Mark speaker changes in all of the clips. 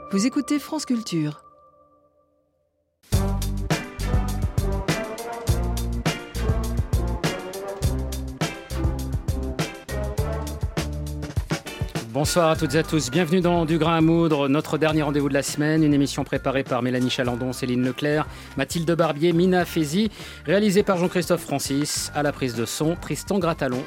Speaker 1: Vous écoutez France Culture.
Speaker 2: Bonsoir à toutes et à tous, bienvenue dans Du Grain à Moudre, notre dernier rendez-vous de la semaine, une émission préparée par Mélanie Chalandon, Céline Leclerc, Mathilde Barbier, Mina Fézy, réalisée par Jean-Christophe Francis, à la prise de son, Tristan Gratalon.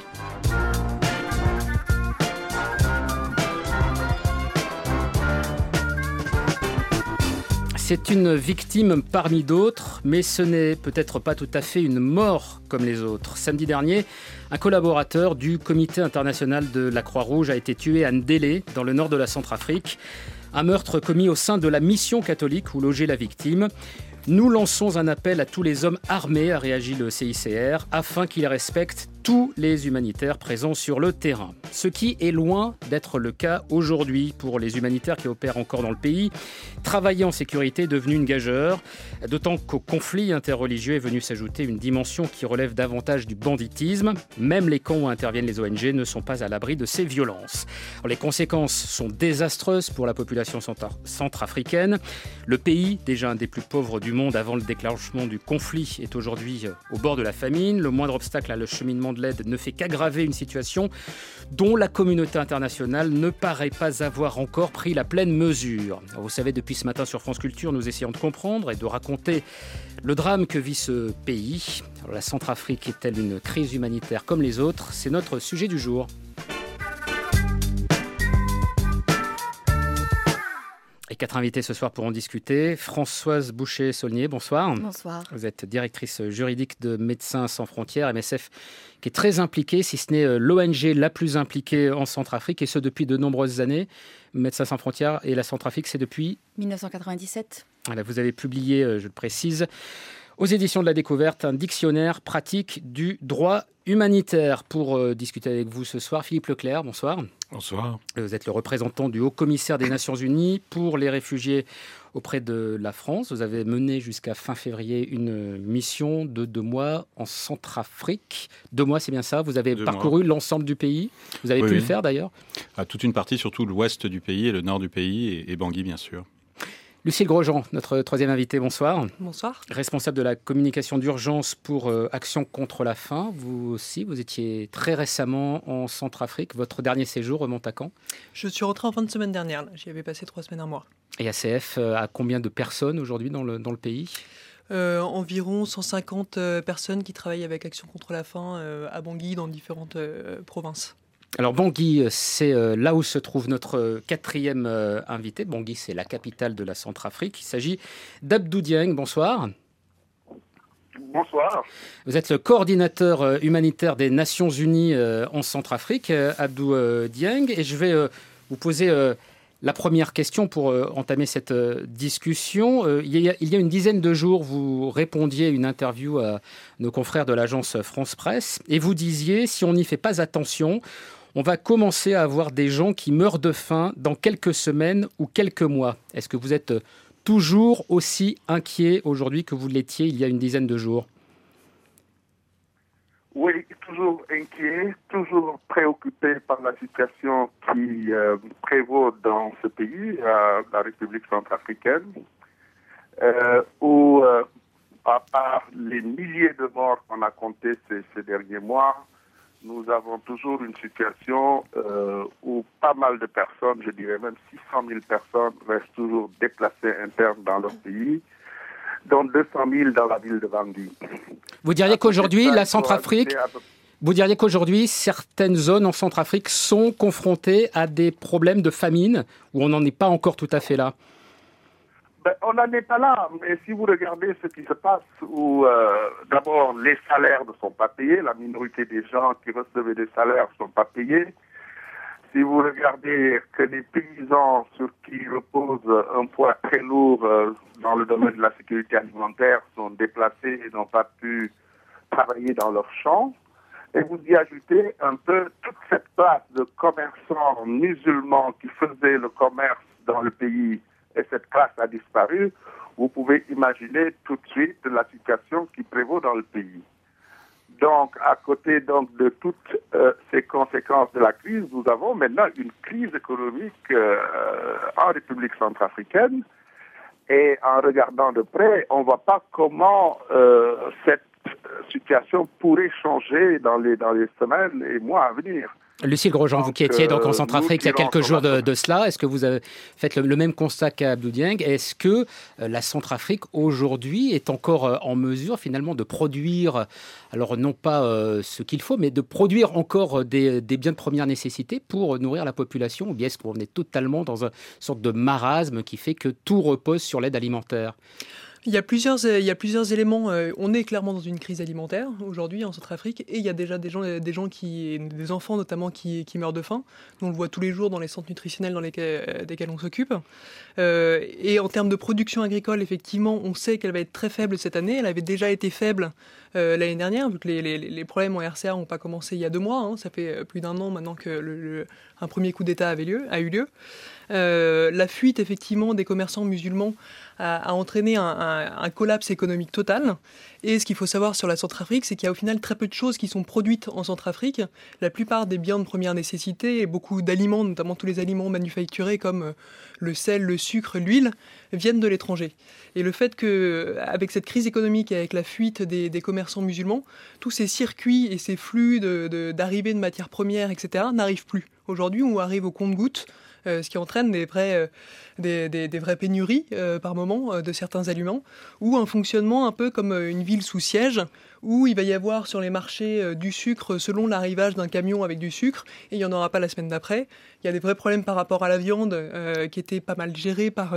Speaker 2: C'est une victime parmi d'autres, mais ce n'est peut-être pas tout à fait une mort comme les autres. Samedi dernier, un collaborateur du Comité international de la Croix-Rouge a été tué à Ndélé, dans le nord de la Centrafrique. Un meurtre commis au sein de la mission catholique où logeait la victime. Nous lançons un appel à tous les hommes armés, a réagi le CICR, afin qu'ils respectent tous les humanitaires présents sur le terrain. Ce qui est loin d'être le cas aujourd'hui pour les humanitaires qui opèrent encore dans le pays. Travailler en sécurité est devenu une gageure, d'autant qu'au conflit interreligieux est venu s'ajouter une dimension qui relève davantage du banditisme. Même les camps où interviennent les ONG ne sont pas à l'abri de ces violences. Alors, les conséquences sont désastreuses pour la population centrafricaine. Le pays, déjà un des plus pauvres du monde avant le déclenchement du conflit, est aujourd'hui au bord de la famine. Le moindre obstacle à l'acheminement de l'aide ne fait qu'aggraver une situation dont la communauté internationale ne paraît pas avoir encore pris la pleine mesure. Alors, vous savez, depuis ce matin sur France Culture, nous essayons de comprendre et de raconter le drame que vit ce pays. Alors, la Centrafrique est-elle une crise humanitaire comme les autres ? C'est notre sujet du jour. Et 4 invités ce soir pour en discuter. Françoise Boucher-Saulnier, bonsoir.
Speaker 3: Bonsoir.
Speaker 2: Vous êtes directrice juridique de Médecins sans frontières, MSF, qui est très impliquée, si ce n'est l'ONG la plus impliquée en Centrafrique, et ce depuis de nombreuses années. Médecins sans frontières et la Centrafrique, c'est depuis
Speaker 3: 1997.
Speaker 2: Voilà, vous avez publié, je le précise, aux éditions de la Découverte, un dictionnaire pratique du droit humanitaire. Pour discuter avec vous ce soir, Philippe Leclerc, bonsoir.
Speaker 4: Bonsoir.
Speaker 2: Vous êtes le représentant du Haut-Commissaire des Nations Unies pour les réfugiés auprès de la France. Vous avez mené jusqu'à fin février une mission de 2 mois en Centrafrique. 2 mois, c'est bien ça ? Vous avez parcouru l'ensemble du pays ? Vous avez pu le faire d'ailleurs ?
Speaker 4: Toute une partie, surtout l'ouest du pays et le nord du pays, et Bangui bien sûr.
Speaker 2: Lucille Grosjean, notre troisième invitée, bonsoir.
Speaker 5: Bonsoir.
Speaker 2: Responsable de la communication d'urgence pour Action contre la faim. Vous aussi, vous étiez très récemment en Centrafrique. Votre dernier séjour remonte à quand ?
Speaker 5: Je suis rentré en fin de semaine dernière. J'y avais passé 3 semaines, un mois.
Speaker 2: Et ACF a combien de personnes aujourd'hui dans le pays ?
Speaker 5: Environ 150 personnes qui travaillent avec Action contre la faim à Bangui dans différentes provinces.
Speaker 2: Alors Bangui, c'est là où se trouve notre 4e invité. Bangui, c'est la capitale de la Centrafrique. Il s'agit d'Abdou Dieng. Bonsoir.
Speaker 6: Bonsoir.
Speaker 2: Vous êtes le coordinateur humanitaire des Nations Unies en Centrafrique, Abdou Dieng. Et je vais vous poser la première question pour entamer cette discussion. Il y a une dizaine de jours, vous répondiez à une interview à nos confrères de l'agence France Presse et vous disiez, si on n'y fait pas attention, on va commencer à avoir des gens qui meurent de faim dans quelques semaines ou quelques mois. Est-ce que vous êtes toujours aussi inquiet aujourd'hui que vous l'étiez il y a une dizaine de jours ?
Speaker 6: Oui, toujours inquiet, toujours préoccupé par la situation qui prévaut dans ce pays, la République centrafricaine, où, à part les milliers de morts qu'on a comptés ces derniers mois, nous avons toujours une situation où pas mal de personnes, je dirais même 600 000 personnes, restent toujours déplacées internes dans leur pays, dont 200 000 dans la ville de Bangui.
Speaker 2: Vous diriez qu'aujourd'hui, la Centrafrique, vous diriez qu'aujourd'hui, certaines zones en Centrafrique sont confrontées à des problèmes de famine, où on n'en est pas encore tout à fait là ?
Speaker 6: On n'en est pas là, mais si vous regardez ce qui se passe, où d'abord les salaires ne sont pas payés, la minorité des gens qui recevaient des salaires ne sont pas payés. Si vous regardez que les paysans sur qui repose un poids très lourd dans le domaine de la sécurité alimentaire sont déplacés et n'ont pas pu travailler dans leurs champs, et vous y ajoutez un peu toute cette classe de commerçants musulmans qui faisaient le commerce dans le pays, et cette classe a disparu, vous pouvez imaginer tout de suite la situation qui prévaut dans le pays. Donc, à côté donc de toutes ces conséquences de la crise, nous avons maintenant une crise économique en République centrafricaine. Et en regardant de près, on ne voit pas comment cette situation pourrait changer dans les semaines et mois à venir.
Speaker 2: Lucile Grosjean, vous qui étiez donc en Centrafrique il y a quelques jours de cela, est-ce que vous avez fait le même constat qu'Abdou Dieng? Est-ce que la Centrafrique aujourd'hui est encore en mesure finalement de produire, alors non pas ce qu'il faut, mais de produire encore des biens de première nécessité pour nourrir la population? Ou bien est-ce qu'on est totalement dans une sorte de marasme qui fait que tout repose sur l'aide alimentaire?
Speaker 5: Il y a plusieurs éléments. On est clairement dans une crise alimentaire aujourd'hui en Centrafrique, et il y a déjà des enfants notamment qui meurent de faim. On le voit tous les jours dans les centres nutritionnels desquels on s'occupe. Et en termes de production agricole, effectivement, on sait qu'elle va être très faible cette année. Elle avait déjà été faible l'année dernière, vu que les problèmes en RCA n'ont pas commencé il y a 2 mois. Ça fait plus d'1 an maintenant que un premier coup d'État a eu lieu. La fuite, effectivement, des commerçants musulmans a entraîné un collapse économique total. Et ce qu'il faut savoir sur la Centrafrique, c'est qu'il y a au final très peu de choses qui sont produites en Centrafrique. La plupart des biens de première nécessité et beaucoup d'aliments, notamment tous les aliments manufacturés comme le sel, le sucre, l'huile, viennent de l'étranger. Et le fait qu'avec cette crise économique et avec la fuite des commerçants musulmans, tous ces circuits et ces flux d'arrivée de matières premières, etc., n'arrivent plus. Aujourd'hui, on arrive au compte-gouttes, ce qui entraîne des vraies pénuries par moment de certains aliments, ou un fonctionnement un peu comme une ville sous siège, où il va y avoir sur les marchés du sucre selon l'arrivage d'un camion avec du sucre, et il n'y en aura pas la semaine d'après. Il y a des vrais problèmes par rapport à la viande qui étaient pas mal gérés par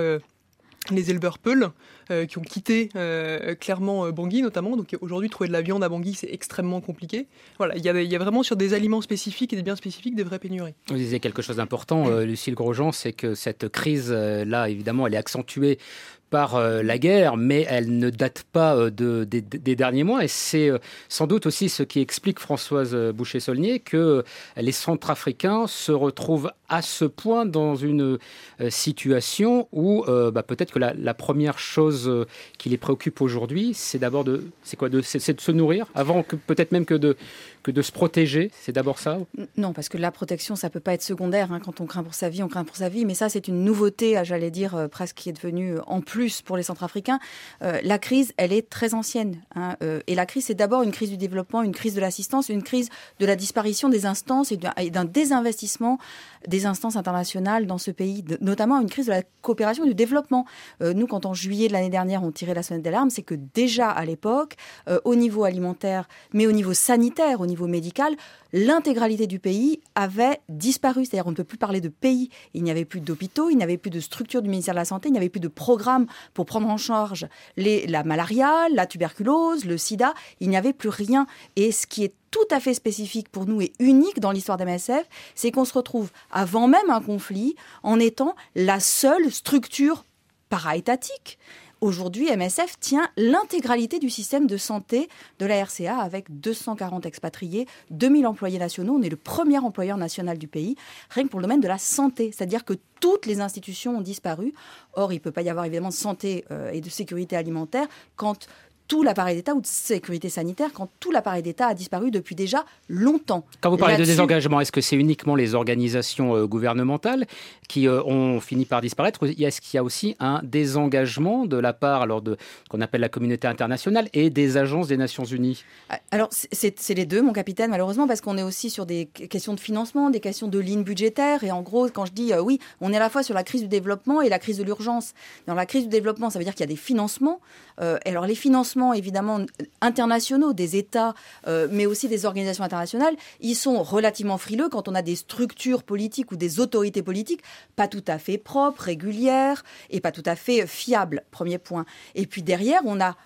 Speaker 5: les éleveurs Peul, qui ont quitté clairement Bangui notamment. Donc aujourd'hui, trouver de la viande à Bangui, c'est extrêmement compliqué. Voilà, il y a vraiment sur des aliments spécifiques et des biens spécifiques des vraies pénuries.
Speaker 2: Vous disiez quelque chose d'important, Lucile Grosjean, c'est que cette crise-là, évidemment, elle est accentuée par la guerre, mais elle ne date pas des derniers mois. Et c'est sans doute aussi ce qui explique, Françoise Boucher-Saulnier, que les Centrafricains se retrouvent à ce point dans une situation où peut-être que la première chose qui les préoccupe aujourd'hui, c'est d'abord c'est de se nourrir, avant que peut-être même que de se protéger. C'est d'abord ça?
Speaker 1: Non, parce que la protection, ça peut pas être secondaire. Quand on craint pour sa vie, on craint pour sa vie. Mais ça, c'est une nouveauté, j'allais dire, presque qui est devenue en plus pour les Centrafricains. La crise, elle est très ancienne. Et la crise, c'est d'abord une crise du développement, une crise de l'assistance, une crise de la disparition des instances et d'un désinvestissement des instances internationales dans ce pays, notamment une crise de la coopération et du développement. Nous, quand en juillet de l'année dernière, on tirait la sonnette d'alarme, c'est que déjà à l'époque, au niveau alimentaire, mais au niveau sanitaire, au niveau médical, l'intégralité du pays avait disparu. C'est-à-dire on ne peut plus parler de pays. Il n'y avait plus d'hôpitaux, il n'y avait plus de structure du ministère de la Santé, il n'y avait plus de programme pour prendre en charge la malaria, la tuberculose, le sida. Il n'y avait plus rien. Et ce qui est tout à fait spécifique pour nous et unique dans l'histoire d'MSF, c'est qu'on se retrouve avant même un conflit en étant la seule structure para-étatique. Aujourd'hui, MSF tient l'intégralité du système de santé de la RCA avec 240 expatriés, 2000 employés nationaux. On est le premier employeur national du pays, rien que pour le domaine de la santé. C'est-à-dire que toutes les institutions ont disparu. Or, il ne peut pas y avoir évidemment de santé et de sécurité alimentaire quand tout l'appareil d'État ou de sécurité sanitaire, quand tout l'appareil d'État a disparu depuis déjà longtemps.
Speaker 2: Quand vous parlez de désengagement, est-ce que c'est uniquement les organisations gouvernementales qui ont fini par disparaître? Est-ce qu'il y a aussi un désengagement de la part de ce qu'on appelle la communauté internationale et des agences des Nations Unies?
Speaker 1: Alors, c'est les deux, mon capitaine, malheureusement, parce qu'on est aussi sur des questions de financement, des questions de lignes budgétaires. Et en gros, quand je dis oui, on est à la fois sur la crise du développement et la crise de l'urgence. Dans la crise du développement, ça veut dire qu'il y a des financements. Alors, les financements, évidemment, internationaux, des États, mais aussi des organisations internationales, ils sont relativement frileux quand on a des structures politiques ou des autorités politiques pas tout à fait propres, régulières et pas tout à fait fiables, premier point. Et puis derrière, on a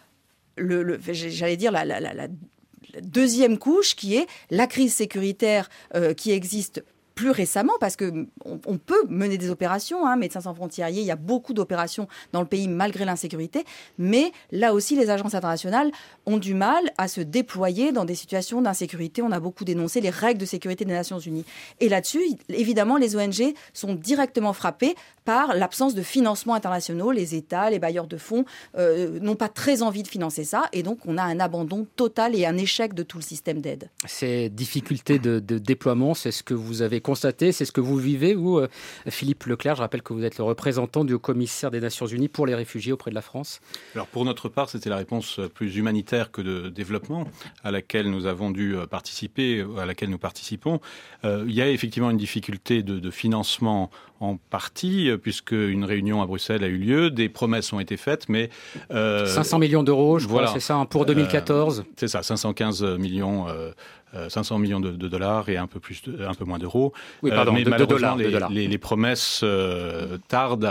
Speaker 1: j'allais dire la deuxième couche qui est la crise sécuritaire qui existe plus récemment, parce qu'on peut mener des opérations, Médecins sans frontières, il y a beaucoup d'opérations dans le pays malgré l'insécurité, mais là aussi les agences internationales ont du mal à se déployer dans des situations d'insécurité. On a beaucoup dénoncé les règles de sécurité des Nations Unies. Et là-dessus, évidemment, les ONG sont directement frappées par l'absence de financements internationaux. Les États, les bailleurs de fonds n'ont pas très envie de financer ça, et donc on a un abandon total et un échec de tout le système d'aide.
Speaker 2: Ces difficultés de déploiement, c'est ce que vous avez constaté, c'est ce que vous vivez, vous, Philippe Leclerc. Je rappelle que vous êtes le représentant du commissaire des Nations Unies pour les réfugiés auprès de la France.
Speaker 4: Alors pour notre part, c'était la réponse plus humanitaire que de développement à laquelle nous avons dû participer, à laquelle nous participons. Il y a effectivement une difficulté de financement en partie, puisque une réunion à Bruxelles a eu lieu, des promesses ont été faites, mais
Speaker 2: 500 millions d'euros, je crois, c'est ça, pour 2014.
Speaker 4: C'est ça, 515 millions. 500 millions de dollars et un peu moins d'euros.
Speaker 2: Oui, pardon,
Speaker 4: mais malheureusement,
Speaker 2: de dollars.
Speaker 4: Les promesses tardent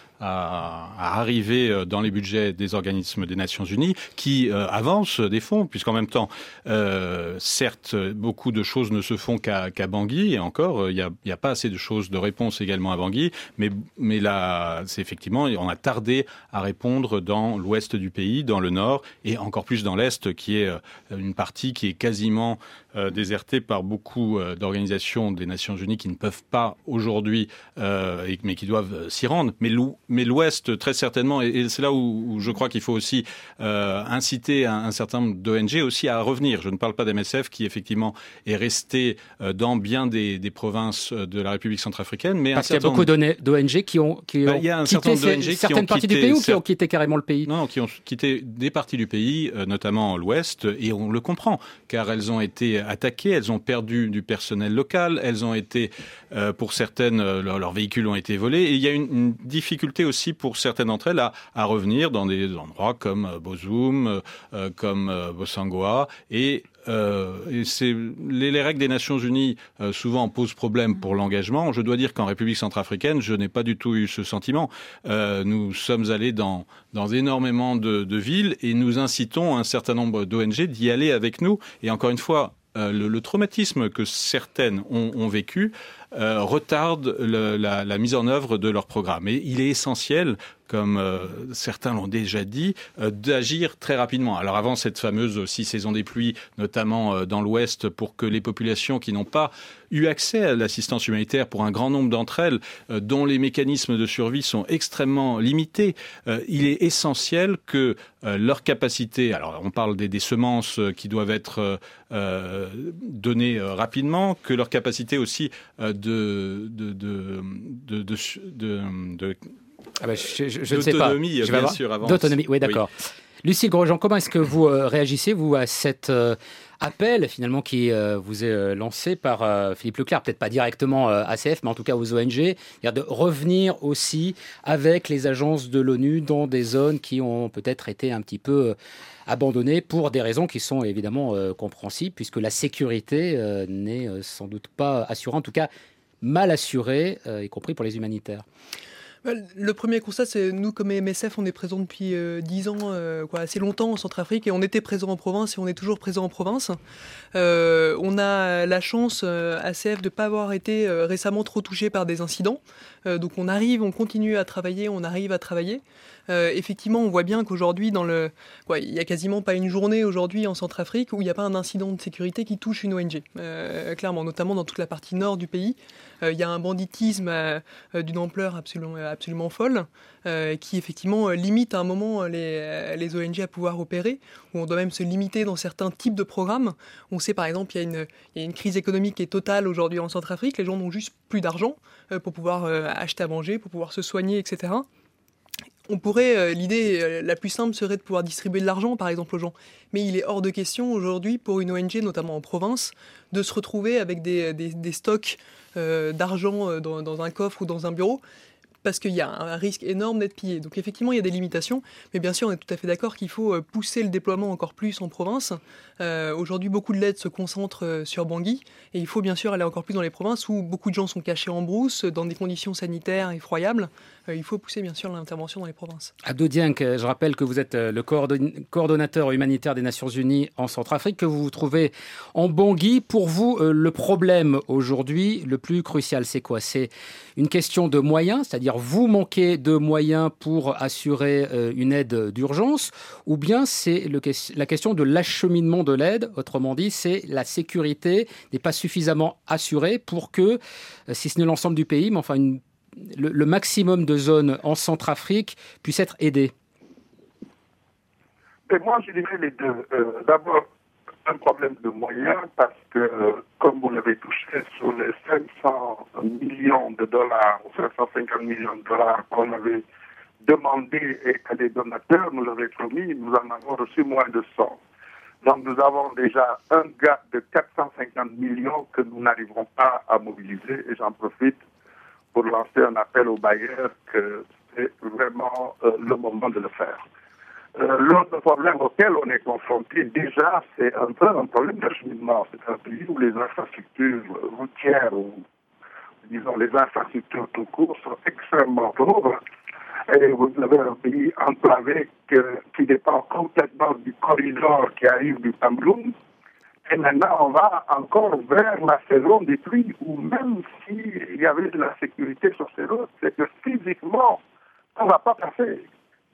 Speaker 4: à arriver dans les budgets des organismes des Nations Unies qui avancent des fonds, puisqu'en même temps, certes, beaucoup de choses ne se font qu'à Bangui, et encore, il n'y a pas assez de choses de réponse également à Bangui, mais là, c'est effectivement, on a tardé à répondre dans l'ouest du pays, dans le nord, et encore plus dans l'est, qui est une partie qui est quasiment désertée par beaucoup d'organisations des Nations Unies qui ne peuvent pas aujourd'hui, mais qui doivent s'y rendre. Mais l'Ouest, très certainement, et c'est là où je crois qu'il faut aussi inciter un certain nombre d'ONG aussi à revenir. Je ne parle pas d'MSF qui, effectivement, est resté dans bien des provinces de la République centrafricaine. Mais
Speaker 2: parce qu'il y a beaucoup d'ONG qui ont quitté certaines parties du pays ou qui ont quitté carrément le pays.
Speaker 4: Non, qui ont quitté des parties du pays, notamment l'Ouest, et on le comprend, car elles ont été attaquées, elles ont perdu du personnel local, elles ont été, pour certaines, leurs véhicules ont été volés, et il y a une difficulté aussi pour certaines d'entre elles à revenir dans des endroits comme Bozoum, comme Bossangoa, et c'est les règles des Nations Unies souvent posent problème pour l'engagement. Je dois dire qu'en République centrafricaine, je n'ai pas du tout eu ce sentiment. Nous sommes allés dans énormément de villes et nous incitons un certain nombre d'ONG d'y aller avec nous. Et encore une fois, le traumatisme que certaines ont vécu retarde la mise en œuvre de leur programme. Et il est essentiel, comme certains l'ont déjà dit, d'agir très rapidement. Alors avant cette fameuse aussi saison des pluies, notamment dans l'Ouest, pour que les populations qui n'ont pas eu accès à l'assistance humanitaire, pour un grand nombre d'entre elles, dont les mécanismes de survie sont extrêmement limités, il est essentiel que leur capacité, alors on parle des semences qui doivent être données rapidement, que leur capacité aussi d'autonomie, bien sûr, avance.
Speaker 2: D'autonomie, oui, d'accord. Oui. Lucille Grosjean, comment est-ce que vous réagissez, vous, à cet appel, finalement, qui vous est lancé par Philippe Leclerc, peut-être pas directement ACF, mais en tout cas aux ONG, c'est-à-dire de revenir aussi avec les agences de l'ONU dans des zones qui ont peut-être été un petit peu abandonnées pour des raisons qui sont évidemment compréhensibles, puisque la sécurité n'est sans doute pas assurée, en tout cas mal assurée, y compris pour les humanitaires.
Speaker 5: Le premier constat, c'est nous, comme MSF, on est présents depuis 10 ans, assez longtemps en Centrafrique, et on était présents en province et on est toujours présents en province. On a la chance, ACF, de ne pas avoir été récemment trop touché par des incidents. Donc on continue à travailler, on arrive à travailler. Effectivement, on voit bien qu'aujourd'hui, il n'y a quasiment pas une journée aujourd'hui en Centrafrique où il n'y a pas un incident de sécurité qui touche une ONG. Clairement, notamment dans toute la partie nord du pays. Il y a un banditisme d'une ampleur absolument folle qui effectivement limite à un moment les ONG à pouvoir opérer, où on doit même se limiter dans certains types de programmes. On sait par exemple qu'il y a une crise économique qui est totale aujourd'hui en Centrafrique, les gens n'ont juste plus d'argent pour pouvoir acheter à manger, pour pouvoir se soigner, etc. On pourrait, l'idée la plus simple serait de pouvoir distribuer de l'argent, par exemple, aux gens. Mais il est hors de question aujourd'hui, pour une ONG, notamment en province, de se retrouver avec des stocks d'argent dans un coffre ou dans un bureau. parce qu'il y a un risque énorme d'être pillé. Donc effectivement, il y a des limitations, mais bien sûr, on est tout à fait d'accord qu'il faut pousser le déploiement encore plus en province. Aujourd'hui, beaucoup de l'aide se concentre sur Bangui, et il faut bien sûr aller encore plus dans les provinces où beaucoup de gens sont cachés en brousse, dans des conditions sanitaires effroyables. Il faut pousser bien sûr l'intervention dans les provinces.
Speaker 2: Abdou Dieng, je rappelle que vous êtes le coordonnateur humanitaire des Nations Unies en Centrafrique, que vous vous trouvez en Bangui. Pour vous, le problème aujourd'hui, le plus crucial, c'est quoi ? C'est une question de moyens, c'est-à-dire vous manquez de moyens pour assurer une aide d'urgence, ou bien c'est la question de l'acheminement de l'aide, autrement dit, c'est la sécurité n'est pas suffisamment assurée pour que, si ce n'est l'ensemble du pays, mais enfin le maximum de zones en Centrafrique puissent être aidées.
Speaker 6: Et moi, je dirais les deux. D'abord, un problème de moyens, parce que, comme vous l'avez touché, sur les 500 millions de dollars, ou 550 millions de dollars qu'on avait demandé et que les donateurs nous avaient promis, nous en avons reçu moins de 100. Donc nous avons déjà un gap de 450 millions que nous n'arriverons pas à mobiliser, et j'en profite pour lancer un appel aux bailleurs que c'est vraiment le moment de le faire. L'autre problème auquel on est confronté déjà, c'est un peu un problème d'acheminement. C'est un pays où les infrastructures routières, ou disons les infrastructures tout court, sont extrêmement pauvres. Et vous avez un pays enclavé qui dépend complètement du corridor qui arrive du Cameroun. Et maintenant, on va encore vers la saison des pluies, où même s'il y avait de la sécurité sur ces routes, c'est que physiquement, on ne va pas passer.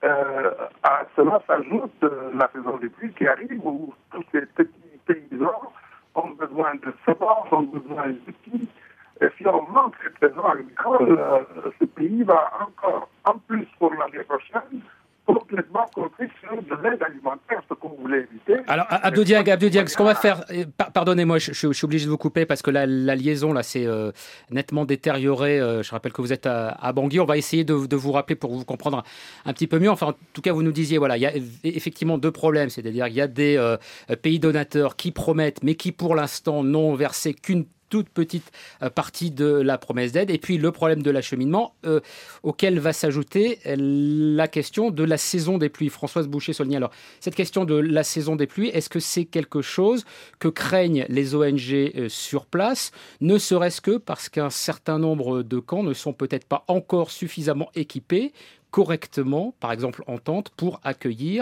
Speaker 6: À cela s'ajoute la saison des pluies qui arrive, où tous ces petits paysans ont besoin de semences, ont besoin d'outils. Et si on manque cette saison agricole, ce pays va encore, en plus pour l'année prochaine, complètement compris sur de l'aide alimentaire, ce qu'on voulait éviter.
Speaker 2: Alors, Abdou Dieng, ce qu'on va faire, pardonnez-moi, je suis obligé de vous couper parce que la liaison là s'est nettement détériorée. Je rappelle que vous êtes à Bangui. On va essayer de vous rappeler pour vous comprendre un petit peu mieux. Enfin, en tout cas, vous nous disiez, voilà, il y a effectivement deux problèmes. C'est-à-dire qu'il y a des pays donateurs qui promettent, mais qui pour l'instant n'ont versé qu'une toute petite partie de la promesse d'aide. Et puis le problème de l'acheminement, auquel va s'ajouter la question de la saison des pluies. Françoise Boucher-Saulnier, alors cette question de la saison des pluies, est-ce que c'est quelque chose que craignent les ONG sur place, ne serait-ce que parce qu'un certain nombre de camps ne sont peut-être pas encore suffisamment équipés correctement, par exemple en tente, pour accueillir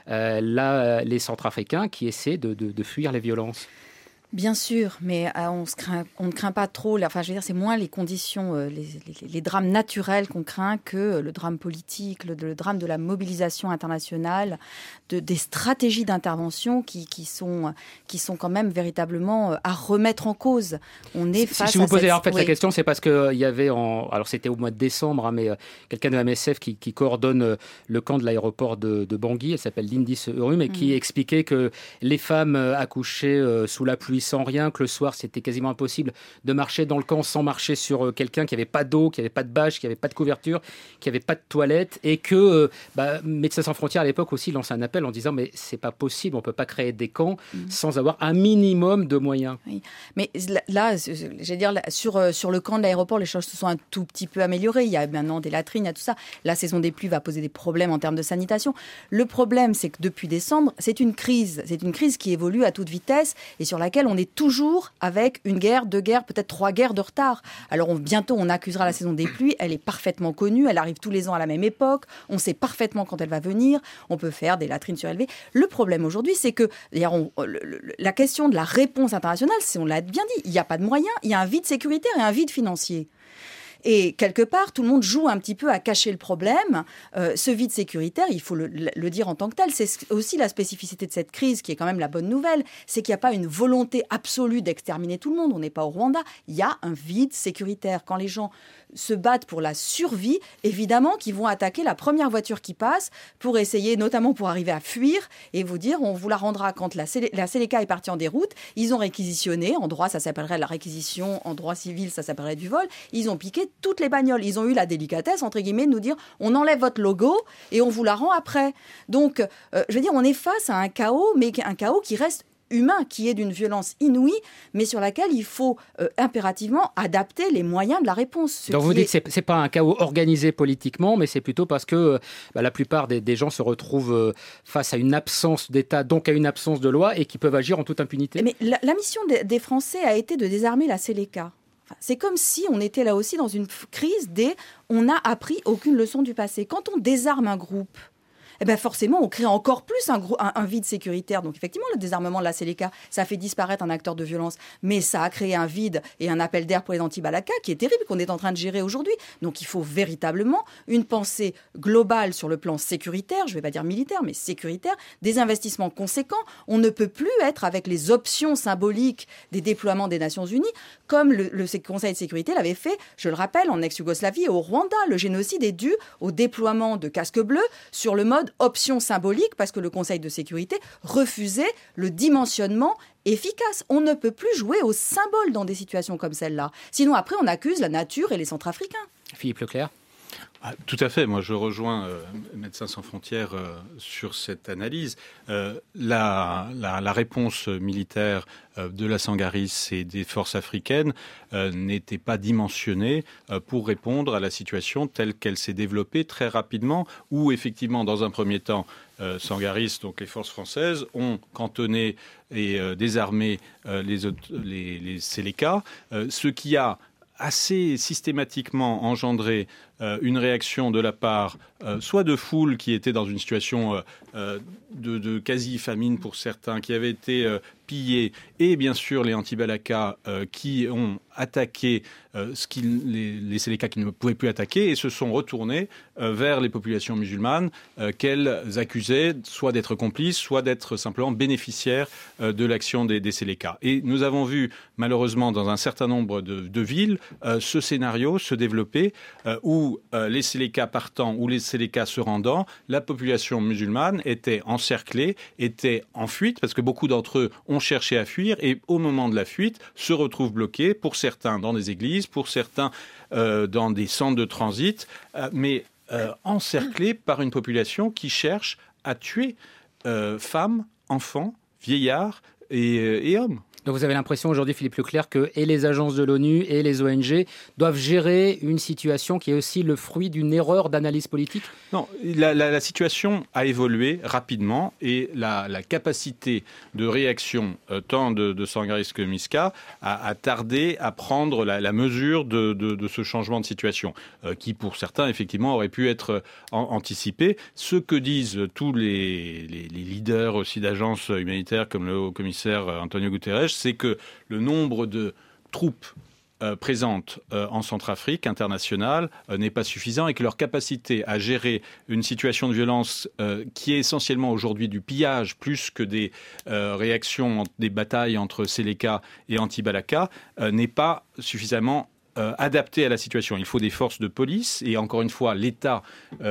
Speaker 2: les Centrafricains qui essaient de fuir les violences?
Speaker 1: Bien sûr, mais on ne craint pas trop. Enfin, je veux dire, c'est moins les conditions, les drames naturels qu'on craint que le drame politique, le drame de la mobilisation internationale, des stratégies d'intervention qui sont quand même véritablement à remettre en cause. On est face à
Speaker 2: si vous posez en fait
Speaker 1: oui.
Speaker 2: La question, c'est parce que il y avait alors c'était au mois de décembre, hein, mais quelqu'un de MSF qui coordonne le camp de l'aéroport de Bangui. Elle s'appelle Lindis Eurum et qui expliquait que les femmes accouchaient sous la pluie sans rien, que le soir c'était quasiment impossible de marcher dans le camp sans marcher sur quelqu'un, qui n'avait pas d'eau, qui n'avait pas de bâche, qui n'avait pas de couverture, qui n'avait pas de toilette, et que Médecins sans frontières à l'époque aussi lançait un appel en disant mais c'est pas possible, on peut pas créer des camps sans avoir un minimum de moyens.
Speaker 1: Oui. Mais là, j'allais dire, sur le camp de l'aéroport, les choses se sont un tout petit peu améliorées. Il y a maintenant des latrines, il y a tout ça. La saison des pluies va poser des problèmes en termes de sanitation. Le problème, c'est que depuis décembre, c'est une crise qui évolue à toute vitesse et sur laquelle on est toujours avec une guerre, 2 guerres, peut-être 3 guerres de retard. Alors bientôt, on accusera la saison des pluies. Elle est parfaitement connue. Elle arrive tous les ans à la même époque. On sait parfaitement quand elle va venir. On peut faire des latrines surélevées. Le problème aujourd'hui, c'est que la question de la réponse internationale, on l'a bien dit, il n'y a pas de moyens. Il y a un vide sécuritaire et un vide financier. Et quelque part, tout le monde joue un petit peu à cacher le problème. Ce vide sécuritaire, il faut le dire en tant que tel, c'est aussi la spécificité de cette crise, qui est quand même la bonne nouvelle, c'est qu'il n'y a pas une volonté absolue d'exterminer tout le monde. On n'est pas au Rwanda. Il y a un vide sécuritaire. Quand les gens se battent pour la survie, évidemment qu'ils vont attaquer la première voiture qui passe pour essayer, notamment pour arriver à fuir, et vous dire on vous la rendra quand la Seleka est partie en déroute. Ils ont réquisitionné, en droit ça s'appellerait la réquisition, en droit civil ça s'appellerait du vol. Ils ont piqué toutes les bagnoles. Ils ont eu la délicatesse, entre guillemets, de nous dire on enlève votre logo et on vous la rend après. Donc, je veux dire, on est face à un chaos, mais un chaos qui reste humain qui est d'une violence inouïe, mais sur laquelle il faut impérativement adapter les moyens de la réponse.
Speaker 2: Donc vous dites que ce n'est pas un chaos organisé politiquement, mais c'est plutôt parce que la plupart des gens se retrouvent face à une absence d'État, donc à une absence de loi, et qui peuvent agir en toute impunité.
Speaker 1: Mais la mission des Français a été de désarmer la Séléka. C'est comme si on était là aussi dans une crise on n'a appris aucune leçon du passé. Quand on désarme un groupe, eh ben forcément, on crée encore plus un vide sécuritaire. Donc effectivement, le désarmement de la Séléka, ça fait disparaître un acteur de violence, mais ça a créé un vide et un appel d'air pour les anti-Balaka qui est terrible, qu'on est en train de gérer aujourd'hui. Donc il faut véritablement une pensée globale sur le plan sécuritaire, je ne vais pas dire militaire, mais sécuritaire, des investissements conséquents. On ne peut plus être avec les options symboliques des déploiements des Nations Unies, comme le Conseil de sécurité l'avait fait, je le rappelle, en ex-Yougoslavie et au Rwanda. Le génocide est dû au déploiement de casques bleus sur le mode option symbolique, parce que le Conseil de sécurité refusait le dimensionnement efficace. On ne peut plus jouer au symbole dans des situations comme celle-là. Sinon, après, on accuse la nature et les Centrafricains.
Speaker 2: Philippe Leclerc.
Speaker 4: Tout à fait. Moi, je rejoins Médecins sans frontières sur cette analyse. La réponse militaire de la Sangaris et des forces africaines n'était pas dimensionnée pour répondre à la situation telle qu'elle s'est développée très rapidement, où effectivement, dans un premier temps, Sangaris, donc les forces françaises, ont cantonné et désarmé les Séléka, ce qui a assez systématiquement engendré une réaction de la part soit de foules qui étaient dans une situation de quasi-famine pour certains, qui avaient été pillés, et bien sûr les anti-Balaka qui ont attaqué les Séléka qui ne pouvaient plus attaquer et se sont retournés vers les populations musulmanes qu'elles accusaient soit d'être complices, soit d'être simplement bénéficiaires de l'action des Séléka. Et nous avons vu malheureusement dans un certain nombre de villes ce scénario se développer où les Séléka partant ou les Séléka se rendant, la population musulmane était encerclée, était en fuite, parce que beaucoup d'entre eux ont cherché à fuir et au moment de la fuite se retrouvent bloqués, pour certains dans des églises, pour certains dans des centres de transit, mais encerclés par une population qui cherche à tuer femmes, enfants, vieillards et hommes.
Speaker 2: Donc vous avez l'impression aujourd'hui, Philippe Leclerc, que et les agences de l'ONU et les ONG doivent gérer une situation qui est aussi le fruit d'une erreur d'analyse politique ?
Speaker 4: Non, la situation a évolué rapidement et la capacité de réaction tant de Sangaris que Miska a tardé à prendre la mesure de ce changement de situation qui, pour certains, effectivement, aurait pu être anticipé. Ce que disent tous les leaders aussi d'agences humanitaires comme le haut-commissaire Antonio Guterres, c'est que le nombre de troupes présentes en Centrafrique internationale n'est pas suffisant et que leur capacité à gérer une situation de violence qui est essentiellement aujourd'hui du pillage plus que des réactions, des batailles entre Séléka et anti-Balaka n'est pas suffisamment adapté à la situation. Il faut des forces de police et encore une fois, l'État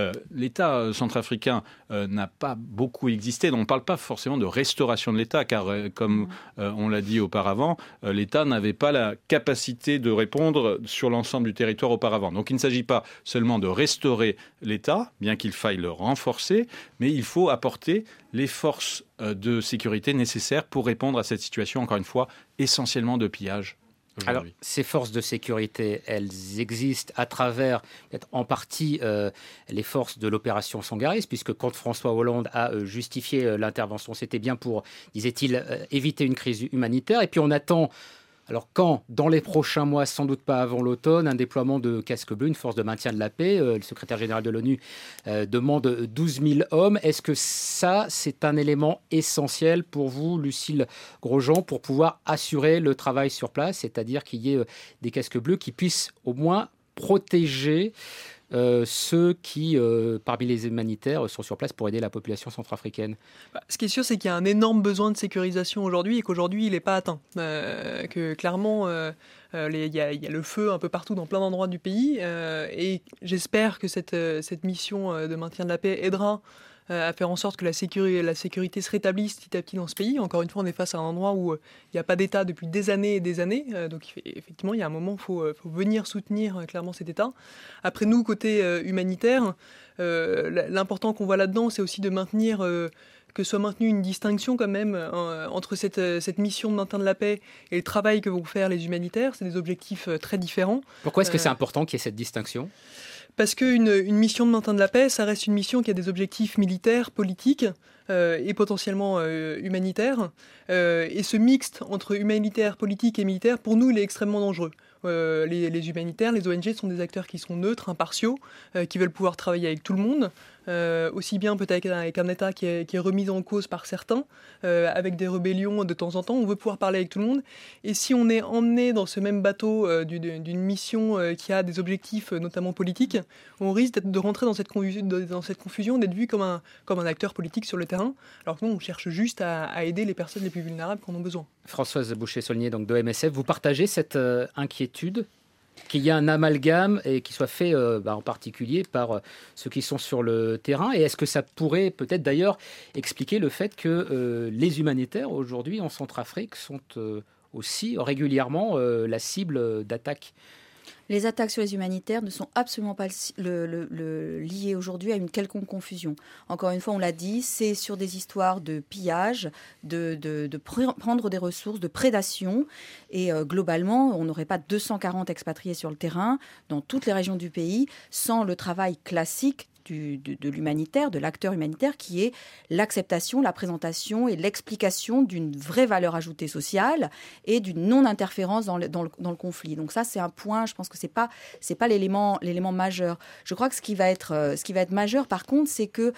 Speaker 4: centrafricain n'a pas beaucoup existé. Donc, on ne parle pas forcément de restauration de l'État car, comme on l'a dit auparavant, l'État n'avait pas la capacité de répondre sur l'ensemble du territoire auparavant. Donc, il ne s'agit pas seulement de restaurer l'État, bien qu'il faille le renforcer, mais il faut apporter les forces de sécurité nécessaires pour répondre à cette situation, encore une fois, essentiellement de pillage.
Speaker 2: Alors, ces forces de sécurité, elles existent à travers, peut-être en partie, les forces de l'opération Sangaris, puisque quand François Hollande a justifié l'intervention, c'était bien pour, disait-il, éviter une crise humanitaire. Et puis on attend, alors quand, dans les prochains mois, sans doute pas avant l'automne, un déploiement de casques bleus, une force de maintien de la paix. Le secrétaire général de l'ONU demande 12 000 hommes. Est-ce que ça, c'est un élément essentiel pour vous, Lucile Grosjean, pour pouvoir assurer le travail sur place, c'est-à-dire qu'il y ait des casques bleus qui puissent au moins protéger ceux qui, parmi les humanitaires, sont sur place pour aider la population centrafricaine?
Speaker 5: Ce qui est sûr, c'est qu'il y a un énorme besoin de sécurisation aujourd'hui et qu'aujourd'hui, il n'est pas atteint. Que clairement, il y a le feu un peu partout dans plein d'endroits du pays et j'espère que cette mission de maintien de la paix aidera à faire en sorte que la sécurité se rétablisse petit à petit dans ce pays. Encore une fois, on est face à un endroit où il n'y a pas d'État depuis des années et des années. Donc effectivement, il y a un moment où il faut venir soutenir clairement cet État. Après nous, côté humanitaire, l'important qu'on voit là-dedans, c'est aussi de maintenir que soit maintenue une distinction quand même entre cette mission de maintien de la paix et le travail que vont faire les humanitaires. C'est des objectifs très différents.
Speaker 2: Pourquoi est-ce que c'est important qu'il y ait cette distinction ?
Speaker 5: Parce qu'une mission de maintien de la paix, ça reste une mission qui a des objectifs militaires, politiques et potentiellement humanitaires. Et ce mixte entre humanitaire, politique et militaire, pour nous, il est extrêmement dangereux. Les humanitaires, les ONG sont des acteurs qui sont neutres, impartiaux, qui veulent pouvoir travailler avec tout le monde, aussi bien peut-être avec un État qui est remis en cause par certains, avec des rébellions de temps en temps. On veut pouvoir parler avec tout le monde. Et si on est emmené dans ce même bateau d'une mission qui a des objectifs notamment politiques, on risque de rentrer dans cette confusion, d'être vu comme un acteur politique sur le terrain, alors que nous, on cherche juste à aider les personnes les plus vulnérables qui en ont besoin.
Speaker 2: Françoise Boucher-Saulnier, donc de MSF, vous partagez cette inquiétude qu'il y ait un amalgame et qui soit fait en particulier par ceux qui sont sur le terrain. Et est-ce que ça pourrait peut-être d'ailleurs expliquer le fait que les humanitaires aujourd'hui en Centrafrique sont aussi régulièrement la cible d'attaques ?
Speaker 1: Les attaques sur les humanitaires ne sont absolument pas liées aujourd'hui à une quelconque confusion. Encore une fois, on l'a dit, c'est sur des histoires de pillage, de prendre des ressources, de prédation. Et globalement, on n'aurait pas 240 expatriés sur le terrain dans toutes les régions du pays sans le travail classique de l'humanitaire, de l'acteur humanitaire, qui est l'acceptation, la présentation et l'explication d'une vraie valeur ajoutée sociale et d'une non-interférence dans le conflit. Donc ça, c'est un point, je pense que c'est pas l'élément majeur. Je crois que ce qui va être majeur, par contre, c'est que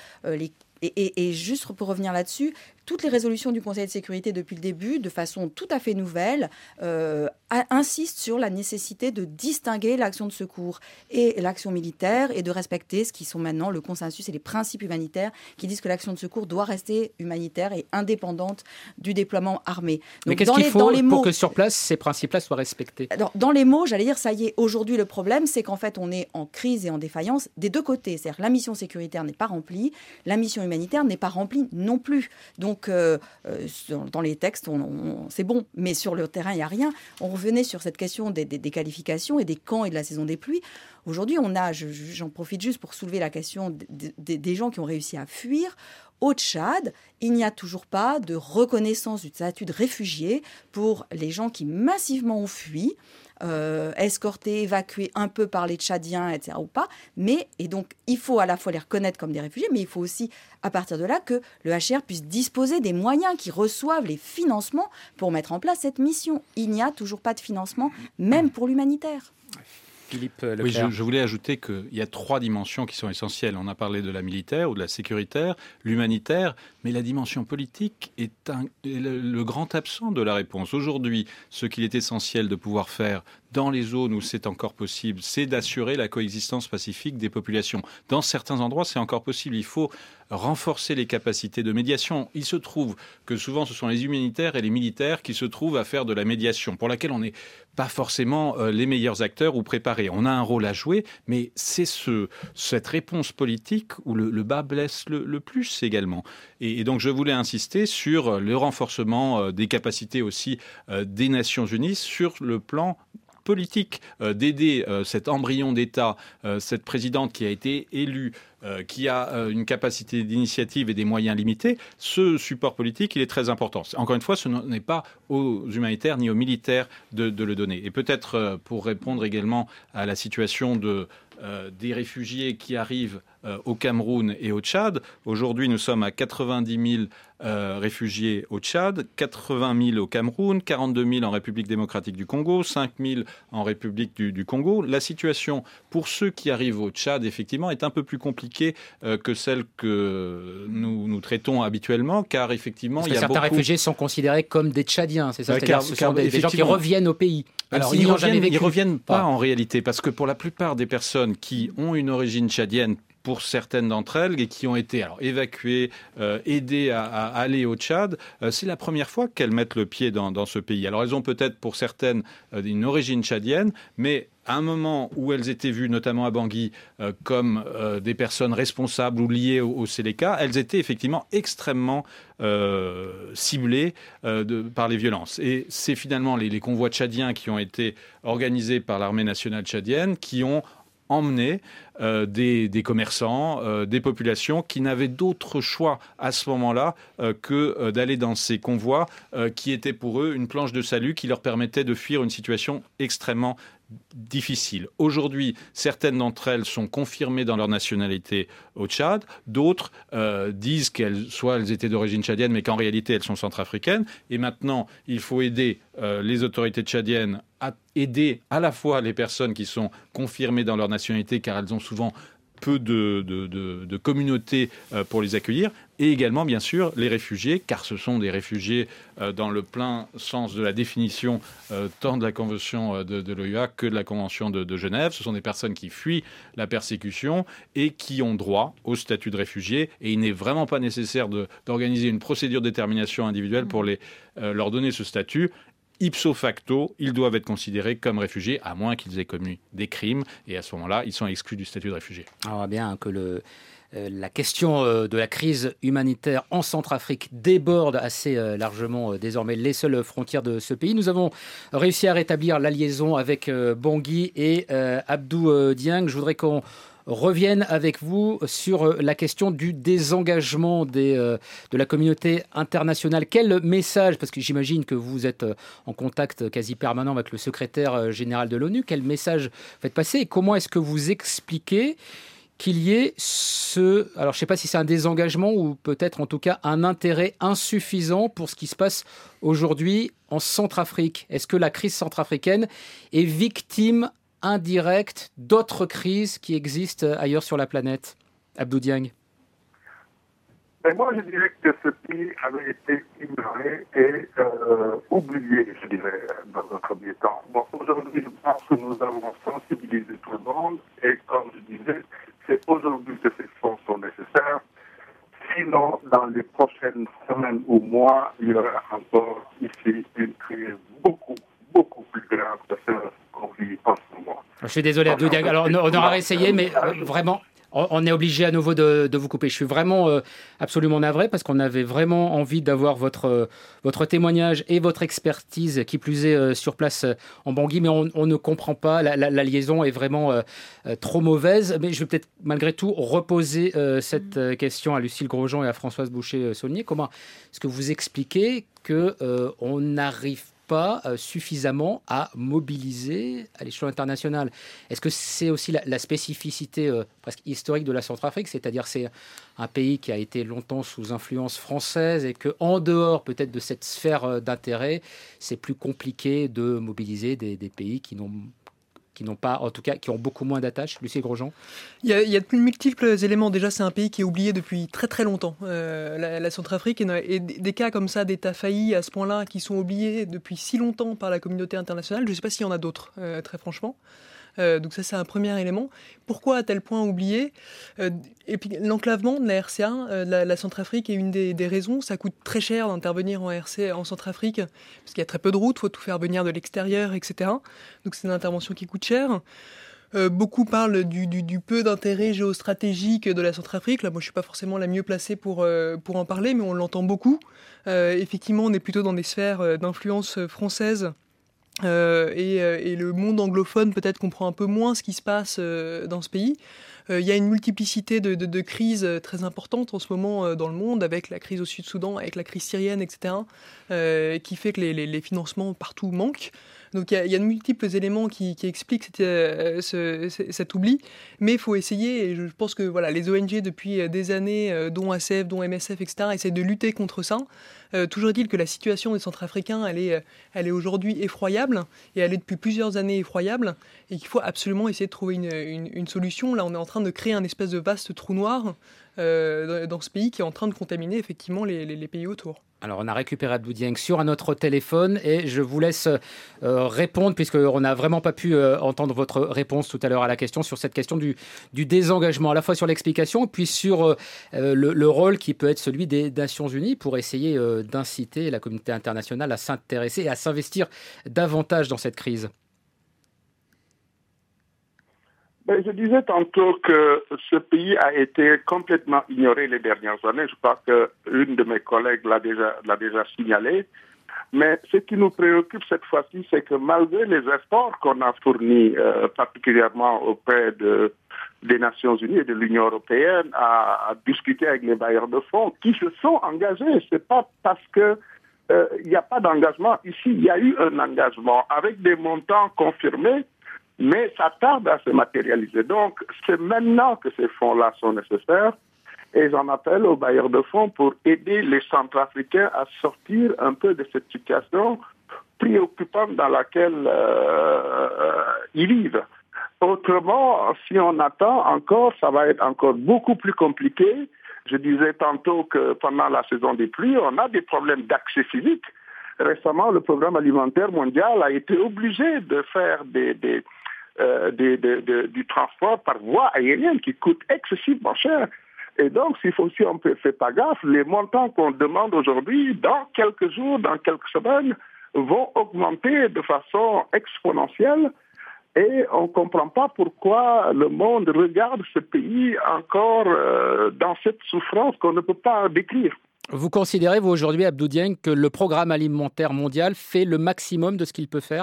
Speaker 1: et juste pour revenir là-dessus, toutes les résolutions du Conseil de sécurité depuis le début, de façon tout à fait nouvelle, insistent sur la nécessité de distinguer l'action de secours et l'action militaire et de respecter ce qui sont maintenant le consensus et les principes humanitaires qui disent que l'action de secours doit rester humanitaire et indépendante du déploiement armé. Donc,
Speaker 2: mais qu'est-ce qu'il faut pour que sur place, ces principes-là soient respectés ?
Speaker 1: Dans les mots, j'allais dire, ça y est, aujourd'hui, le problème, c'est qu'en fait, on est en crise et en défaillance des deux côtés. C'est-à-dire la mission sécuritaire n'est pas remplie, la mission humanitaire n'est pas remplie non plus. Donc, dans les textes, c'est bon, mais sur le terrain, il n'y a rien. On revenait sur cette question des qualifications et des camps et de la saison des pluies. Aujourd'hui, j'en profite juste pour soulever la question des gens qui ont réussi à fuir. Au Tchad, il n'y a toujours pas de reconnaissance du statut de réfugié pour les gens qui massivement ont fui, escortés, évacués un peu par les Tchadiens, etc. ou pas. Et donc, il faut à la fois les reconnaître comme des réfugiés, mais il faut aussi, à partir de là, que le HCR puisse disposer des moyens qui reçoivent les financements pour mettre en place cette mission. Il n'y a toujours pas de financement, même pour l'humanitaire.
Speaker 2: Philippe
Speaker 4: Leclerc. Oui, je voulais ajouter qu'il y a 3 dimensions qui sont essentielles. On a parlé de la militaire ou de la sécuritaire, l'humanitaire, mais la dimension politique est le grand absent de la réponse. Aujourd'hui, ce qu'il est essentiel de pouvoir faire dans les zones où c'est encore possible, c'est d'assurer la coexistence pacifique des populations. Dans certains endroits, c'est encore possible. Il faut renforcer les capacités de médiation. Il se trouve que souvent, ce sont les humanitaires et les militaires qui se trouvent à faire de la médiation, pour laquelle on n'est pas forcément les meilleurs acteurs ou préparés. On a un rôle à jouer, mais c'est cette réponse politique où le bas blesse le plus également. Et donc, je voulais insister sur le renforcement des capacités aussi des Nations Unies sur le plan politique, d'aider cet embryon d'État, cette présidente qui a été élue, qui a une capacité d'initiative et des moyens limités. Ce support politique, il est très important. Encore une fois, ce n'est pas aux humanitaires ni aux militaires de le donner. Et peut-être pour répondre également à la situation des réfugiés qui arrivent au Cameroun et au Tchad. Aujourd'hui, nous sommes à 90 000 réfugiés au Tchad, 80 000 au Cameroun, 42 000 en République démocratique du Congo, 5 000 en République du Congo. La situation pour ceux qui arrivent au Tchad, effectivement, est un peu plus compliquée que celle que nous traitons habituellement, car effectivement, il y a
Speaker 2: certains réfugiés sont considérés comme des Tchadiens, c'est ça, c'est-à-dire ce sont des gens qui reviennent au pays.
Speaker 4: Alors, ils ne reviennent pas en réalité, parce que pour la plupart des personnes qui ont une origine tchadienne, pour certaines d'entre elles, et qui ont été évacuées, aidées à aller au Tchad, c'est la première fois qu'elles mettent le pied dans ce pays. Alors elles ont peut-être pour certaines une origine tchadienne, mais à un moment où elles étaient vues, notamment à Bangui, comme des personnes responsables ou liées au Séléka, elles étaient effectivement extrêmement ciblées par les violences. Et c'est finalement les convois tchadiens qui ont été organisés par l'armée nationale tchadienne qui ont emmener des commerçants, des populations qui n'avaient d'autre choix à ce moment-là que d'aller dans ces convois qui étaient pour eux une planche de salut qui leur permettait de fuir une situation extrêmement difficile. Aujourd'hui, certaines d'entre elles sont confirmées dans leur nationalité au Tchad, d'autres disent qu'elles étaient d'origine tchadienne, mais qu'en réalité elles sont centrafricaines. Et maintenant, il faut aider les autorités tchadiennes à aider à la fois les personnes qui sont confirmées dans leur nationalité, car elles ont souvent peu de communautés pour les accueillir, et également, bien sûr, les réfugiés, car ce sont des réfugiés dans le plein sens de la définition tant de la Convention de l'OUA que de la Convention de Genève. Ce sont des personnes qui fuient la persécution et qui ont droit au statut de réfugié, et il n'est vraiment pas nécessaire d'organiser une procédure de détermination individuelle pour leur donner ce statut. Ipso facto, ils doivent être considérés comme réfugiés, à moins qu'ils aient commis des crimes, et à ce moment-là, ils sont exclus du statut de réfugié.
Speaker 2: Alors bien que la question de la crise humanitaire en Centrafrique déborde assez largement désormais les seules frontières de ce pays. Nous avons réussi à rétablir la liaison avec Bangui et Abdou Dieng. Je voudrais qu'on revienne avec vous sur la question du désengagement de la communauté internationale. Quel message, parce que j'imagine que vous êtes en contact quasi permanent avec le secrétaire général de l'ONU, quel message faites passer et comment est-ce que vous expliquez qu'il y ait alors je ne sais pas si c'est un désengagement ou peut-être en tout cas un intérêt insuffisant pour ce qui se passe aujourd'hui en Centrafrique. Est-ce que la crise centrafricaine est victime indirecte d'autres crises qui existent ailleurs sur la planète? Abdou Dieng.
Speaker 6: Moi, je dirais que ce pays avait été ignoré et oublié, je dirais, dans un premier temps. Bon, aujourd'hui, je pense que nous avons sensibilisé tout le monde et comme je disais, c'est aujourd'hui que ces fonds sont nécessaires. Sinon, dans les prochaines semaines ou mois, il y aura encore ici une crise beaucoup plus grave que celle qu'on vit en ce moment.
Speaker 2: Je suis désolé, Abdou Dieng. Alors, on aura essayé, mais vraiment, on est obligé à nouveau de vous couper. Je suis vraiment absolument navré parce qu'on avait vraiment envie d'avoir votre témoignage et votre expertise, qui plus est sur place en Bangui, mais on ne comprend pas. La liaison est vraiment trop mauvaise. Mais je vais peut-être malgré tout reposer cette question à Lucile Grosjean et à Françoise Boucher-Saulnier. Comment est-ce que vous expliquez qu'on n'arrive pas suffisamment à mobiliser à l'échelon international? Est-ce que c'est aussi la spécificité presque historique de la Centrafrique, c'est-à-dire c'est un pays qui a été longtemps sous influence française et qu'en dehors peut-être de cette sphère d'intérêt, c'est plus compliqué de mobiliser des pays qui n'ont pas, en tout cas, qui ont beaucoup moins d'attaches. Lucile Grosjean.
Speaker 5: Il y a de multiples éléments. Déjà, c'est un pays qui est oublié depuis très très longtemps. La Centrafrique, et des cas comme ça, d'États faillis à ce point-là, qui sont oubliés depuis si longtemps par la communauté internationale, je ne sais pas s'il y en a d'autres, très franchement. Donc ça, c'est un premier élément. Pourquoi à tel point oublié? Et puis l'enclavement de la RCA, la Centrafrique, est une des raisons. Ça coûte très cher d'intervenir en Centrafrique, parce qu'il y a très peu de routes, il faut tout faire venir de l'extérieur, etc. Donc c'est une intervention qui coûte cher. Beaucoup parlent du peu d'intérêt géostratégique de la Centrafrique. Là, moi, je suis pas forcément la mieux placée pour en parler, mais on l'entend beaucoup. Effectivement, on est plutôt dans des sphères d'influence française. Et le monde anglophone peut-être comprend un peu moins ce qui se passe dans ce pays. Il y a une multiplicité de crises très importantes en ce moment dans le monde, avec la crise au Sud-Soudan, avec la crise syrienne, etc., qui fait que les financements partout manquent. Donc il y a de multiples éléments qui expliquent cet oubli, mais il faut essayer, et je pense que voilà, les ONG depuis des années, dont ACF, dont MSF, etc., essaient de lutter contre ça. Toujours est-il que la situation des Centrafricains, elle est aujourd'hui effroyable, et elle est depuis plusieurs années effroyable, et qu'il faut absolument essayer de trouver une solution. Là, on est en train de créer un espèce de vaste trou noir dans ce pays qui est en train de contaminer effectivement les pays autour.
Speaker 2: Alors, on a récupéré Abdou Dieng sur un autre téléphone et je vous laisse répondre, puisqu'on n'a vraiment pas pu entendre votre réponse tout à l'heure à la question, sur cette question du désengagement, à la fois sur l'explication et puis sur le rôle qui peut être celui des Nations Unies pour essayer d'inciter la communauté internationale à s'intéresser et à s'investir davantage dans cette crise.
Speaker 6: Je disais tantôt que ce pays a été complètement ignoré les dernières années. Je crois qu'une de mes collègues l'a déjà signalé. Mais ce qui nous préoccupe cette fois-ci, c'est que malgré les efforts qu'on a fournis, particulièrement auprès des Nations Unies et de l'Union européenne, à discuter avec les bailleurs de fonds qui se sont engagés, c'est pas parce que il n'y a pas d'engagement. Ici, il y a eu un engagement avec des montants confirmés, mais ça tarde à se matérialiser. Donc, c'est maintenant que ces fonds-là sont nécessaires. Et j'en appelle aux bailleurs de fonds pour aider les Centrafricains à sortir un peu de cette situation préoccupante dans laquelle ils vivent. Autrement, si on attend encore, ça va être encore beaucoup plus compliqué. Je disais tantôt que pendant la saison des pluies, on a des problèmes d'accès physique. Récemment, le Programme alimentaire mondial a été obligé de faire du transport par voie aérienne qui coûte excessivement cher. Et donc, si on ne fait pas gaffe, les montants qu'on demande aujourd'hui, dans quelques jours, dans quelques semaines, vont augmenter de façon exponentielle. Et on ne comprend pas pourquoi le monde regarde ce pays encore dans cette souffrance qu'on ne peut pas décrire.
Speaker 2: Vous considérez, vous, aujourd'hui, Abdou Dieng, que le Programme alimentaire mondial fait le maximum de ce qu'il peut faire ?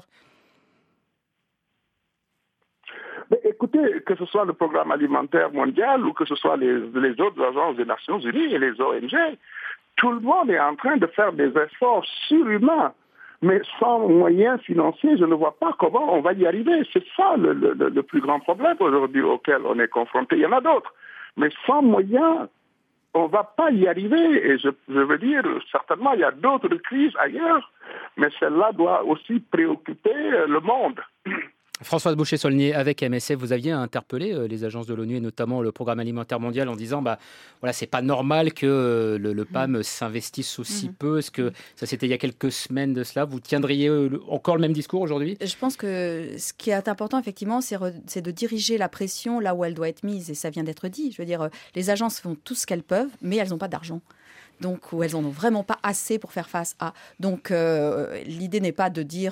Speaker 6: Mais écoutez, que ce soit le Programme alimentaire mondial ou que ce soit les autres agences des Nations Unies et les ONG, tout le monde est en train de faire des efforts surhumains. Mais sans moyens financiers, je ne vois pas comment on va y arriver. C'est ça le plus grand problème aujourd'hui auquel on est confronté. Il y en a d'autres. Mais sans moyens, on ne va pas y arriver. Et je veux dire, certainement, il y a d'autres crises ailleurs, mais celle-là doit aussi préoccuper le monde.
Speaker 2: Françoise Boucher-Saulnier, avec MSF, vous aviez interpellé les agences de l'ONU et notamment le Programme alimentaire mondial en disant voilà, c'est pas normal que le PAM s'investisse aussi peu. Est-ce que ça c'était il y a quelques semaines de cela? Vous tiendriez encore le même discours aujourd'hui?
Speaker 1: Je pense que ce qui est important, effectivement, c'est de diriger la pression là où elle doit être mise. Et ça vient d'être dit. Je veux dire, les agences font tout ce qu'elles peuvent, mais elles n'ont pas d'argent. Donc, où elles n'en ont vraiment pas assez pour faire face à. Donc, l'idée n'est pas de dire,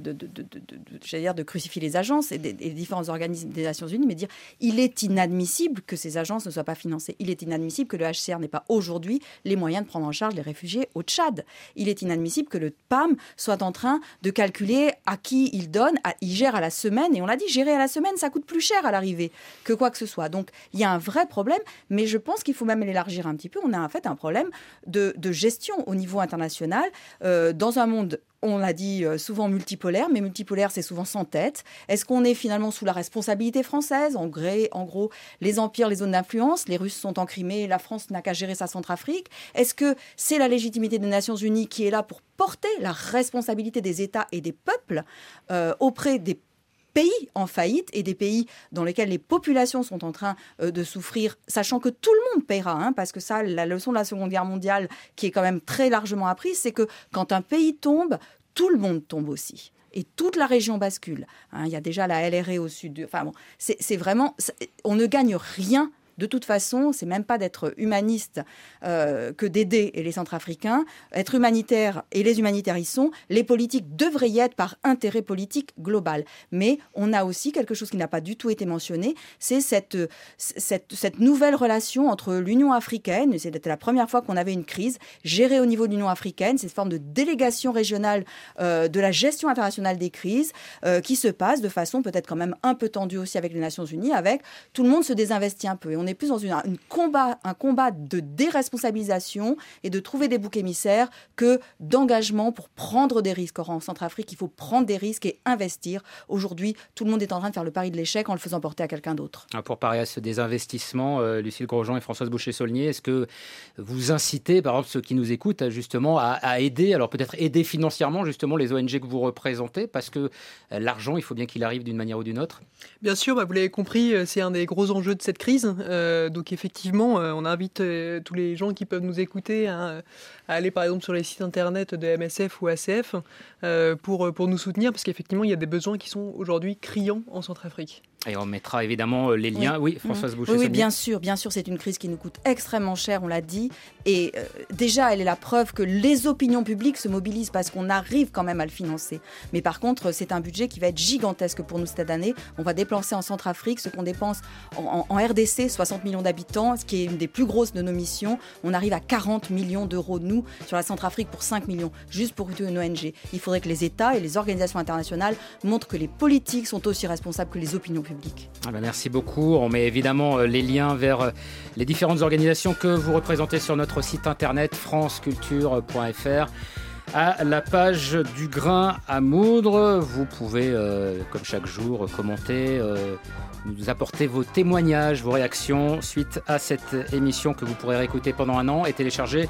Speaker 1: de crucifier les agences et les différents organismes des Nations Unies, mais de dire il est inadmissible que ces agences ne soient pas financées. Il est inadmissible que le HCR n'ait pas aujourd'hui les moyens de prendre en charge les réfugiés au Tchad. Il est inadmissible que le PAM soit en train de calculer à qui il donne, il gère à la semaine. Et on l'a dit, gérer à la semaine, ça coûte plus cher à l'arrivée que quoi que ce soit. Donc, il y a un vrai problème, mais je pense qu'il faut même l'élargir un petit peu. On a en fait un problème de gestion au niveau international, dans un monde, on l'a dit, souvent multipolaire, mais multipolaire, c'est souvent sans tête. Est-ce qu'on est finalement sous la responsabilité française? En gros, les empires, les zones d'influence, les Russes sont en Crimée, la France n'a qu'à gérer sa Centrafrique. Est-ce que c'est la légitimité des Nations Unies qui est là pour porter la responsabilité des États et des peuples auprès des pays en faillite et des pays dans lesquels les populations sont en train de souffrir, sachant que tout le monde paiera, parce que ça, la leçon de la Seconde Guerre mondiale, qui est quand même très largement apprise, c'est que quand un pays tombe, tout le monde tombe aussi. Et toute la région bascule. Il y a déjà la LRA au sud. C'est vraiment... On ne gagne rien. De toute façon, c'est même pas d'être humaniste que d'aider les Centrafricains. Être humanitaire, et les humanitaires y sont, les politiques devraient y être par intérêt politique global. Mais on a aussi quelque chose qui n'a pas du tout été mentionné, c'est cette nouvelle relation entre l'Union africaine, c'était la première fois qu'on avait une crise, gérée au niveau de l'Union africaine, cette forme de délégation régionale de la gestion internationale des crises, qui se passe de façon peut-être quand même un peu tendue aussi avec les Nations Unies, avec tout le monde se désinvestit un peu. Et on est plus dans un combat de déresponsabilisation et de trouver des boucs émissaires que d'engagement pour prendre des risques. Or, en Centrafrique, il faut prendre des risques et investir. Aujourd'hui, tout le monde est en train de faire le pari de l'échec en le faisant porter à quelqu'un d'autre.
Speaker 2: Pour parier à ce désinvestissement, Lucile Grosjean et Françoise Boucher-Saulnier, est-ce que vous incitez, par exemple, ceux qui nous écoutent, justement, à aider, alors peut-être aider financièrement, justement, les ONG que vous représentez, parce que l'argent, il faut bien qu'il arrive d'une manière ou d'une autre?
Speaker 5: Bien sûr, vous l'avez compris, c'est un des gros enjeux de cette crise. Donc effectivement, on invite tous les gens qui peuvent nous écouter à aller par exemple sur les sites internet de MSF ou ACF pour nous soutenir, parce qu'effectivement il y a des besoins qui sont aujourd'hui criants en Centrafrique.
Speaker 2: Et on mettra évidemment les liens. Oui, Françoise Boucher.
Speaker 1: Oui, bien sûr, c'est une crise qui nous coûte extrêmement cher, on l'a dit. Et déjà, elle est la preuve que les opinions publiques se mobilisent parce qu'on arrive quand même à le financer. Mais par contre, c'est un budget qui va être gigantesque pour nous cette année. On va dépenser en Centrafrique ce qu'on dépense en RDC, 60 millions d'habitants, ce qui est une des plus grosses de nos missions. On arrive à 40 millions d'euros, nous, sur la Centrafrique pour 5 millions, juste pour une ONG. Il faudrait que les États et les organisations internationales montrent que les politiques sont aussi responsables que les opinions publiques.
Speaker 2: Merci beaucoup. On met évidemment les liens vers les différentes organisations que vous représentez sur notre site internet franceculture.fr. À la page du grain à moudre, vous pouvez, comme chaque jour, commenter, nous apporter vos témoignages, vos réactions suite à cette émission que vous pourrez réécouter pendant un an et télécharger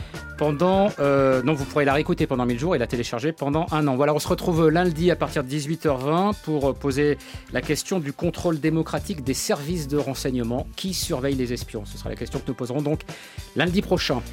Speaker 2: vous pourrez la réécouter pendant 1000 jours et la télécharger pendant un an. Voilà, on se retrouve lundi à partir de 18h20 pour poser la question du contrôle démocratique des services de renseignement. Qui surveille les espions ? Ce sera la question que nous poserons donc lundi prochain.